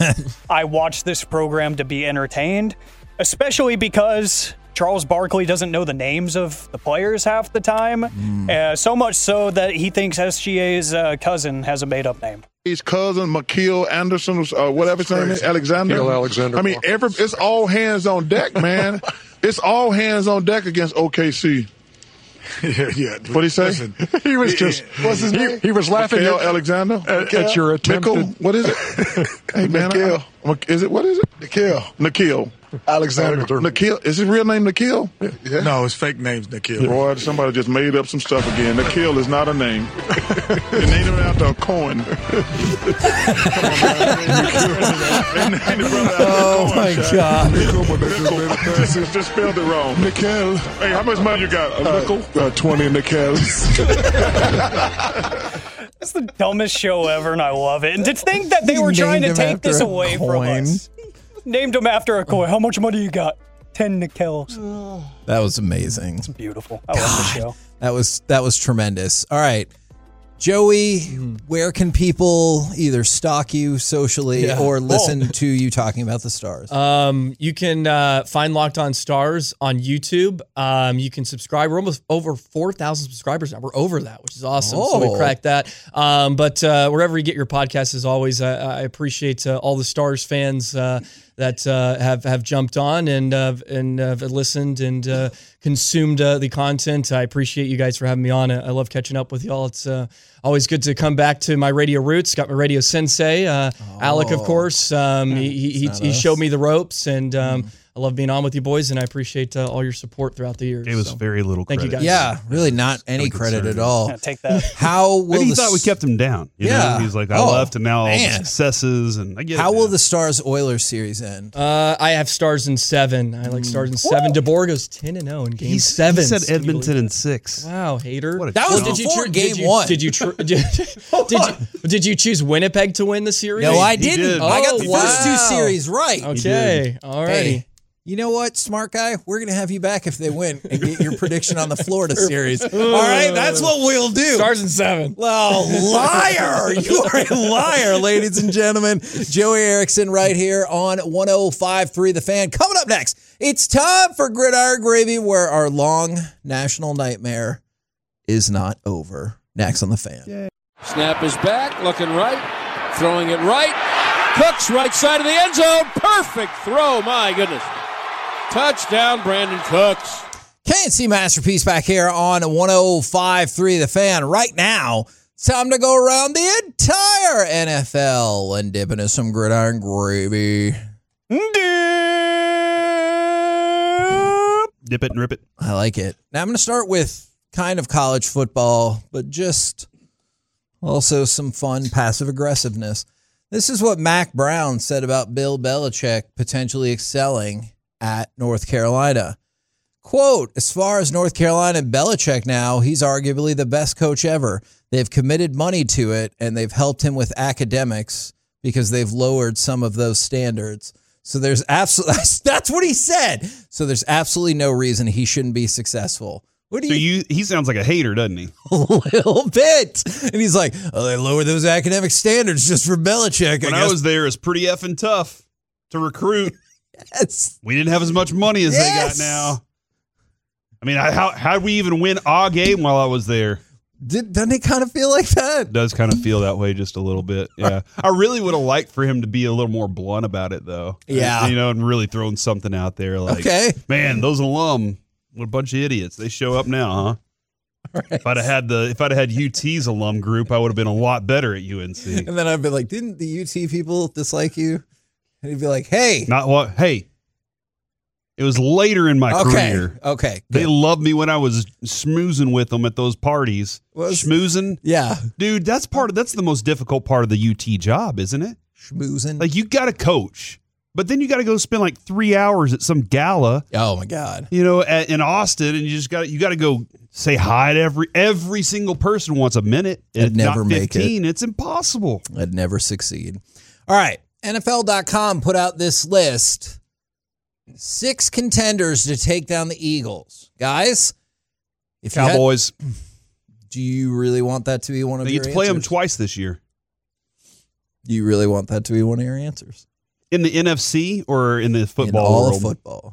I watch this program to be entertained, especially because Charles Barkley doesn't know the names of the players half the time. Mm. Uh, so much so that he thinks S G A's uh, cousin has a made-up name. His cousin, McKeel Anderson, uh, whatever his name is, Alexander. McKeel Alexander. I mean, every it's all hands on deck, man. It's all hands on deck against O K C. Yeah, yeah. What'd he say? Listen, he was just. What's his he, name? He was laughing Mikhail at, Alexander. at, at your attempt. Mikkel, what is it? Hey, man, I- I- is it what is it? Nikhil. Nikhil. Alexander. Nikhil. Is his real name Nikhil? Yeah. No, his fake name's Nikhil. Boy, somebody just made up some stuff again. Nikhil is not a name. They named him after a coin. Oh, my God. Just, just spelled it wrong. Nikhil. Hey, how much money you got? A nickel? Uh, twenty Nikhils. It's the dumbest show ever, and I love it. And to think that they He were trying to named him take after this a away from coin. us. Named him after a coin. How much money you got? Ten nickels. That was amazing. Beautiful. I love the show. That was that was tremendous. All right. Joey, where can people either stalk you socially Yeah. or listen to you talking about the Stars? Um, you can uh, find Locked On Stars on YouTube. Um, you can subscribe. We're almost over four thousand subscribers now. We're over that, which is awesome. So Oh. we cracked that. Um, but uh, wherever you get your podcast, as always, I, I appreciate uh, all the Stars fans uh, that uh, have have jumped on and uh, and uh, have listened and uh, consumed uh, the content. I appreciate you guys for having me on. I I love catching up with y'all. It's uh, always good to come back to my radio roots. Got my radio sensei, uh, Alec, of course. Um, he he, he, not he us. showed me the ropes, and um, I love being on with you boys, and I appreciate uh, all your support throughout the years. Gave us So, very little Thank credit. you guys. Yeah, really not any Really credit concerned. at all. Yeah, take that. How will Maybe he the thought we s- kept him down. You Yeah. know? He's like, I Oh, left, and now all the man. successes, and I get How it will now. the Stars Oilers series end? Uh, I have Stars in seven. I like Stars in seven. DeBoer goes ten and zero in Game He's- Seven. He said Edmonton in six. Wow, hater. What a That was dump. before tr- game did you, one. Did you, tr- did, did you did you choose Winnipeg to win the series? No, I He didn't. did. I got Oh, the first two wow. series right. Okay, all righty. Hey, you know what, smart guy? We're going to have you back if they win and get your prediction on the Florida series. All right, that's what we'll do. Stars in seven. Oh, liar. You are a liar, ladies and gentlemen. Joey Erickson right here on one oh five point three The Fan. Coming up next, it's time for Gridiron Gravy, where our long national nightmare is not over. Next on The Fan. Snap is back, looking right, throwing it right. Cooks right side of the end zone. Perfect throw. My goodness. Touchdown, Brandon Cooks. K and C Masterpiece back here on one oh five point three The Fan. Right now, it's time to go around the entire N F L and dip into some Gridiron Gravy. Dip it and rip it. I like it. Now I'm going to start with kind of college football, but just also some fun passive aggressiveness. This is what Mac Brown said about Bill Belichick potentially excelling at North Carolina. Quote, as far as North Carolina and Belichick now, he's arguably the best coach ever. They've committed money to it, and they've helped him with academics because they've lowered some of those standards. So there's absolutely, that's what he said. So there's absolutely no reason he shouldn't be successful. What do so you, you? He sounds like a hater, doesn't he? A little bit. And he's like, oh, they lowered those academic standards just for Belichick. When I, I, guess. was there, it's pretty effing tough to recruit. Yes. We didn't have as much money as Yes. they got now. I mean, I, how how did we even win a game while I was there? Did, doesn't it kind of feel like that? It does kind of feel that way just a little bit. Yeah. I really would have liked for him to be a little more blunt about it, though. Yeah. You know, and really throwing something out there like, Okay. man, those alum, what a bunch of idiots. They show up now, huh? Right. If I'd have had the if I'd have had U T's alum group, I would have been a lot better at U N C. And then I'd be like, didn't the U T people dislike you? And he'd be like, hey. Not what? Hey, it was later in my Okay. career. Okay. They loved me when I was schmoozing with them at those parties. Was- schmoozing? Yeah. Dude, that's part of that's the most difficult part of the U T job, isn't it? Schmoozing. Like you got to coach, but then you got to go spend like three hours at some gala. Oh my God. You know, at, in Austin, and you just got you got to go say hi to every every single person wants a minute. I'd If never not make it. fifteen, it's impossible. I'd never succeed. All right. N F L dot com put out this list. Six contenders to take down the Eagles. Guys, if you had- Cowboys. do you really want that to be one of They your get to play them answers? twice this year. Do you really want that to be one of your answers? In the N F C or in the football In all world? of football.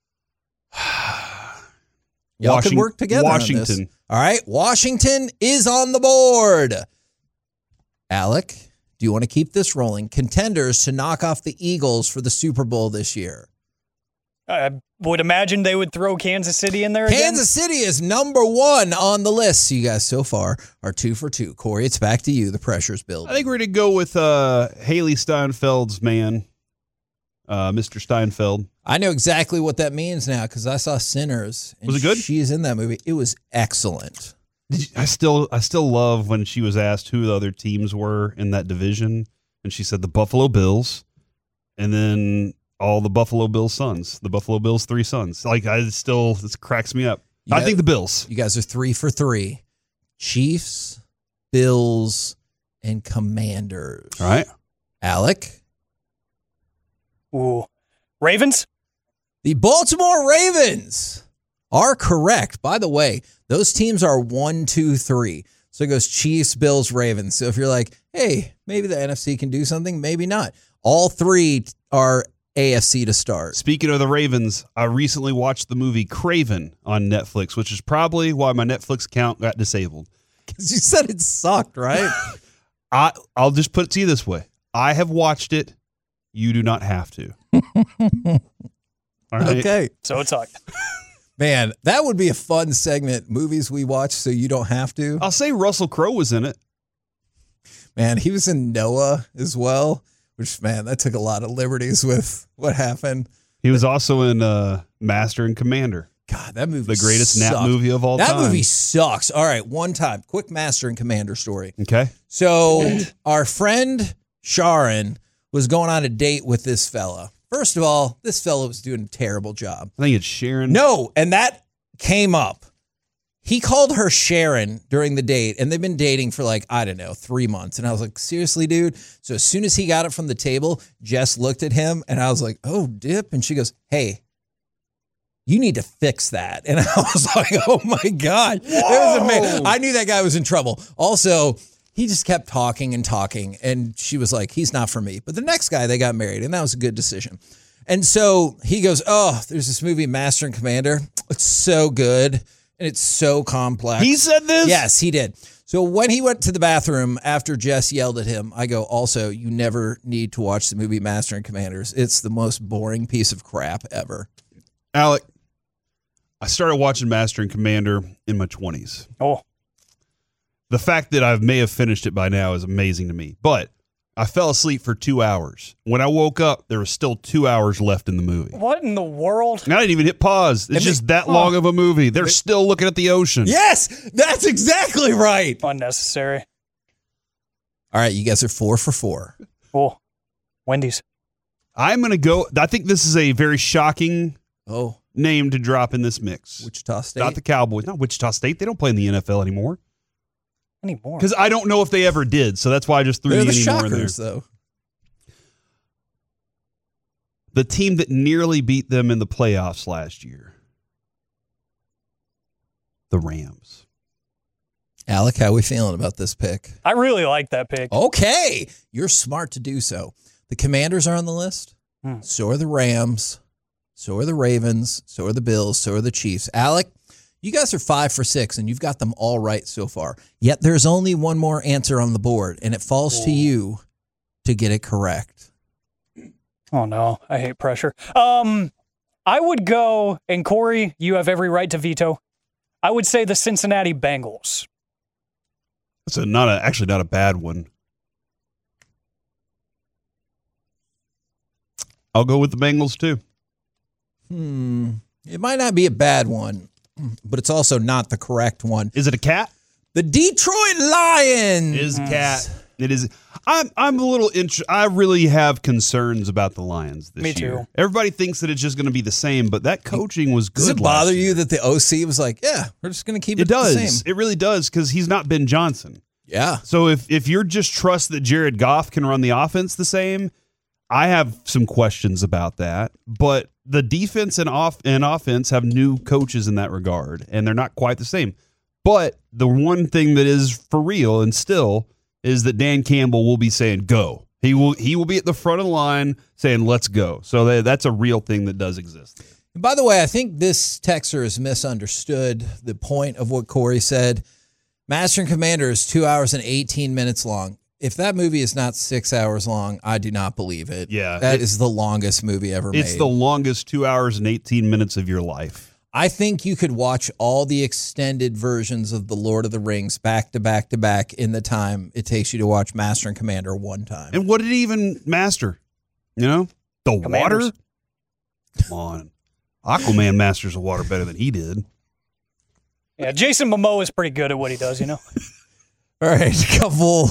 Y'all Washing- can work together on this. Washington. All right. Washington is on the board. Alec, do you want to keep this rolling? Contenders to knock off the Eagles for the Super Bowl this year. I would imagine they would throw Kansas City in there again. Kansas City is number one on the list. So you guys so far are two for two. Corey, it's back to you. The pressure's building. I think we're going to go with uh, Haley Steinfeld's man, uh, Mister Steinfeld. I know exactly what that means now because I saw Sinners. and Was it good? She's in that movie. It was excellent. Did you- I still I still love when she was asked who the other teams were in that division, and she said the Buffalo Bills, and then all the Buffalo Bills sons, the Buffalo Bills three sons. Like I still, this cracks me up. You I got- think the Bills. You guys are three for three. Chiefs, Bills, and Commanders. All right. Alec? Ooh. Ravens? The Baltimore Ravens are correct. By the way, those teams are one, two, three. So it goes Chiefs, Bills, Ravens. So if you're like, hey, maybe the N F C can do something, maybe not. All three are A F C to start. Speaking of the Ravens, I recently watched the movie Craven on Netflix, which is probably why my Netflix account got disabled. Because you said it sucked, right? I I'll just put it to you this way: I have watched it. You do not have to. All right. Okay. So it sucked. Man, that would be a fun segment. Movies we watch so you don't have to. I'll say Russell Crowe was in it. Man, he was in Noah as well, which, man, that took a lot of liberties with what happened. He was also in uh, Master and Commander. God, that movie The greatest nap sucked. movie of all that time. That movie sucks. All right, one time. Quick Master and Commander story. Okay. So our friend Sharon was going on a date with this fella. First of all, this fella was doing a terrible job. I think it's Sharon. No, and that came up. He called her Sharon during the date, and they've been dating for like, I don't know, three months. And I was like, seriously, dude? So as soon as he got it from the table, Jess looked at him, and I was like, oh, dip. And she goes, hey, you need to fix that. And I was like, oh, my God. It was amazing. I knew that guy was in trouble. Also, he just kept talking and talking, and she was like, he's not for me. But the next guy, they got married, and that was a good decision. And so he goes, oh, there's this movie, Master and Commander. It's so good, and it's so complex. He said this? Yes, he did. So when he went to the bathroom after Jess yelled at him, I go, also, you never need to watch the movie Master and Commanders. It's the most boring piece of crap ever. Alec, I started watching Master and Commander in my twenties. Oh. The fact that I may have finished it by now is amazing to me. But I fell asleep for two hours. When I woke up, there was still two hours left in the movie. What in the world? And I didn't even hit pause. It's And just they- that long of a movie. They're still looking at the ocean. Yes, that's exactly right. Unnecessary. All right, you guys are four for four. Cool. Wendy's. I'm going to go. I think this is a very shocking oh. name to drop in this mix. Wichita State. Not the Cowboys. Not Wichita State. They don't play in the N F L anymore. Anymore. Because I don't know if they ever did. So that's why I just threw They're the, the anymore in there. Shockers, though. The team that nearly beat them in the playoffs last year. The Rams. Alec, how are we feeling about this pick? I really like that pick. Okay. You're smart to do so. The Commanders are on the list. Hmm. So are the Rams. So are the Ravens. So are the Bills. So are the Chiefs. Alec, you guys are five for six, and you've got them all right so far. Yet there's only one more answer on the board, and it falls Ooh. to you to get it correct. Oh, no. I hate pressure. Um, I would go, and Corey, you have every right to veto. I would say the Cincinnati Bengals. That's a not a, actually not a bad one. I'll go with the Bengals, too. Hmm. It might not be a bad one, but it's also not the correct one. Is it a cat? The Detroit Lions. It is a cat. It is. I'm. I'm a little. Int- I really have concerns about the Lions this Me too. year. Everybody thinks that it's just going to be the same, but that coaching was good. Does it bother last you year. that the O C was like, "Yeah, we're just going to keep it, It does. the same"? It really does because he's not Ben Johnson. Yeah. So if if you're just trust that Jared Goff can run the offense the same, I have some questions about that. But the defense and off and offense have new coaches in that regard, and they're not quite the same. But the one thing that is for real and still is that Dan Campbell will be saying go. He will he will be at the front of the line saying let's go. So that, that's a real thing that does exist. And by the way, I think this texter has misunderstood the point of what Corey said. Master and Commander is two hours and eighteen minutes long. If that movie is not six hours long, I do not believe it. Yeah. That it, is the longest movie ever it's made. It's the longest two hours and eighteen minutes of your life. I think you could watch all the extended versions of The Lord of the Rings back to back to back in the time it takes you to watch Master and Commander one time. And what did he even master? You know? The Commanders. water? Come on. Aquaman masters the water better than he did. Yeah, Jason Momoa is pretty good at what he does, you know? All right, a couple.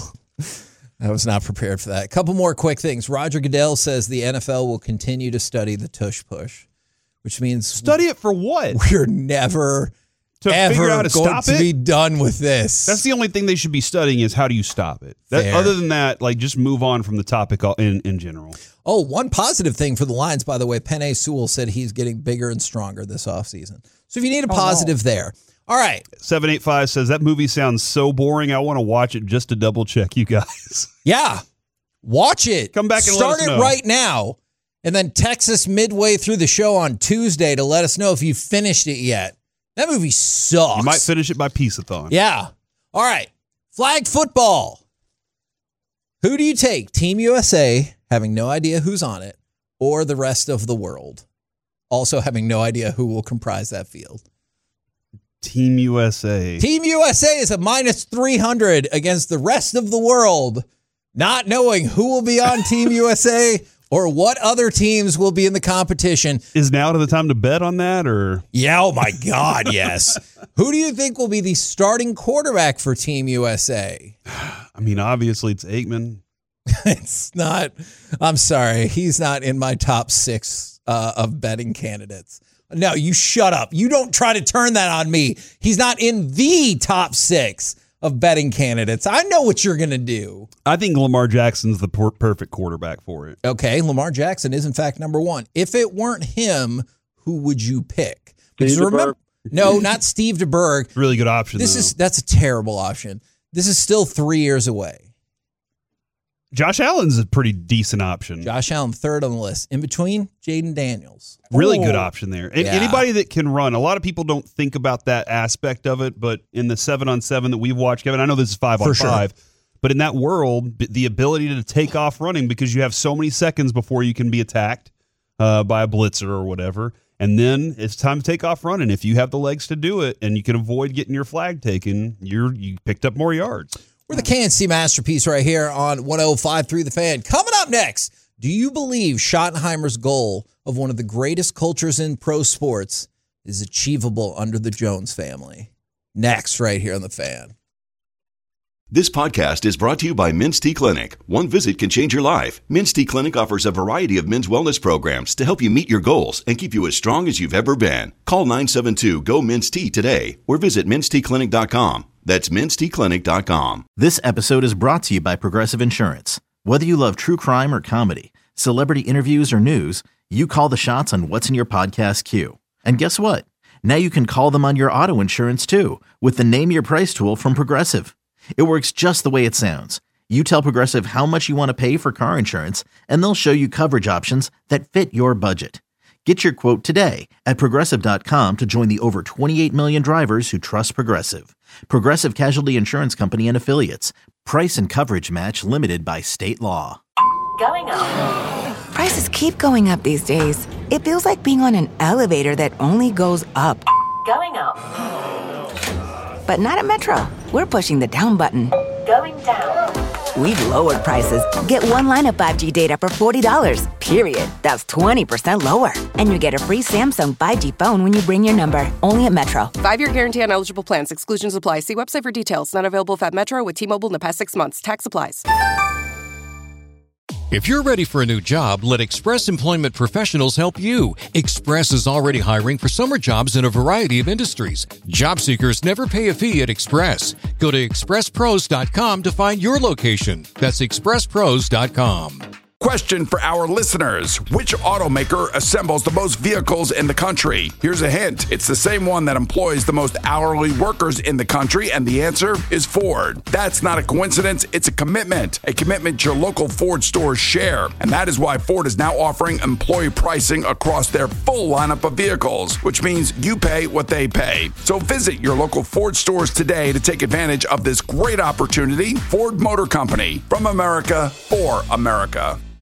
I was not prepared for that. A couple more quick things. Roger Goodell says the N F L will continue to study the tush push, which means study it for what? We're never to ever figure out how to going stop to it? be done with this. That's the only thing they should be studying is how do you stop it. That, Fair. other than that, like just move on from the topic in, in general. Oh, one positive thing for the Lions, by the way, Penei Sewell said he's getting bigger and stronger this offseason. So if you need a positive oh, no. there. All right. seven eight five says that movie sounds so boring. I want to watch it just to double check you guys. Yeah. Watch it. Come back and start let us it know. right now. And then text us midway through the show on Tuesday to let us know if you finished it yet. That movie sucks. You might finish it by Peace-a-thon. Yeah. All right. Flag football. Who do you take? Team U S A, having no idea who's on it, or the rest of the world, also having no idea who will comprise that field? Team U S A. Team U S A is a minus three hundred against the rest of the world, not knowing who will be on Team U S A or what other teams will be in the competition. Is now the time to bet on that, or? Yeah, oh my God, yes. Who do you think will be the starting quarterback for Team U S A? I mean, obviously it's Aikman. It's not. I'm sorry. He's not in my top six uh, of betting candidates. No, you shut up. You don't try to turn that on me. He's not in the top six of betting candidates. I know what you're going to do. I think Lamar Jackson's the per- perfect quarterback for it. Okay, Lamar Jackson is in fact number one. If it weren't him, who would you pick? Because Steve remember, DeBerg. no, not Steve DeBerg. Really good option. This though. is that's a terrible option. This is still three years away. Josh Allen's a pretty decent option. Josh Allen, third on the list. In between, Jaden Daniels. Really Ooh. good option there. And Yeah. anybody that can run, a lot of people don't think about that aspect of it, but in the seven on seven that we've watched, Kevin, I know this is five For on sure. five, but in that world, b- the ability to take off running because you have so many seconds before you can be attacked uh, by a blitzer or whatever. And then it's time to take off running. If you have the legs to do it and you can avoid getting your flag taken, you're you picked up more yards. We're the K N C Masterpiece right here on one oh five point three The Fan. Coming up next, do you believe Schottenheimer's goal of one of the greatest cultures in pro sports is achievable under the Jones family? Next, right here on The Fan. This podcast is brought to you by Men's T Clinic. One visit can change your life. Men's T Clinic offers a variety of men's wellness programs to help you meet your goals and keep you as strong as you've ever been. Call nine seven two, G O, M E N S T today or visit mens t clinic dot com. That's mens t clinic dot com. This episode is brought to you by Progressive Insurance. Whether you love true crime or comedy, celebrity interviews or news, you call the shots on what's in your podcast queue. And guess what? Now you can call them on your auto insurance too with the Name Your Price tool from Progressive. It works just the way it sounds. You tell Progressive how much you want to pay for car insurance, and they'll show you coverage options that fit your budget. Get your quote today at progressive dot com to join the over twenty-eight million drivers who trust Progressive. Progressive Casualty Insurance Company and Affiliates. Price and coverage match limited by state law. Going up. Prices keep going up these days. It feels like being on an elevator that only goes up. Going up. But not at Metro. We're pushing the down button. Going down. We've lowered prices. Get one line of five G data for forty dollars, period. That's twenty percent lower. And you get a free Samsung five G phone when you bring your number. Only at Metro. Five-year guarantee on eligible plans. Exclusions apply. See website for details. Not available if at Metro with T-Mobile in the past six months. Tax applies. If you're ready for a new job, let Express Employment Professionals help you. Express is already hiring for summer jobs in a variety of industries. Job seekers never pay a fee at Express. Go to express pros dot com to find your location. That's express pros dot com. Question for our listeners. Which automaker assembles the most vehicles in the country? Here's a hint. It's the same one that employs the most hourly workers in the country, and the answer is Ford. That's not a coincidence. It's a commitment. A commitment your local Ford stores share. And that is why Ford is now offering employee pricing across their full lineup of vehicles, which means you pay what they pay. So visit your local Ford stores today to take advantage of this great opportunity. Ford Motor Company. From America, for America.